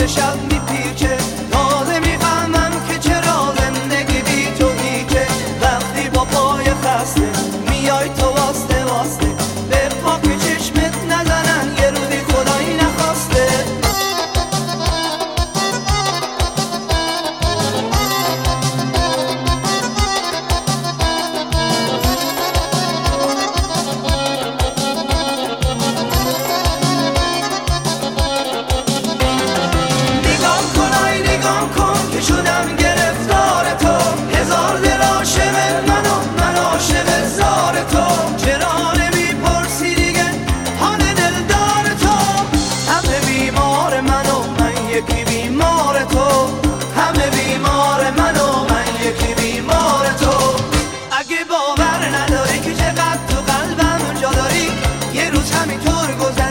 طول شب میپیچه، تازه میفهمم که چرا زندگی بی تو هیچه. وقتی با پای خسته میای تو واسه واسه، به پاک چشمت نزنن یه روزی خدایی نخواسته. شدم گرفتار تو، هزار دل عاشق من عاشق زار تو. چرا نمیپرسی دیگه حال دلدار تو؟ همه بیمار من یکی بیمار تو، همه بیمار من یکی بیمار تو. اگه باور نداری که چقدر تو قلبم جا داری، یه روز همینطور گذشت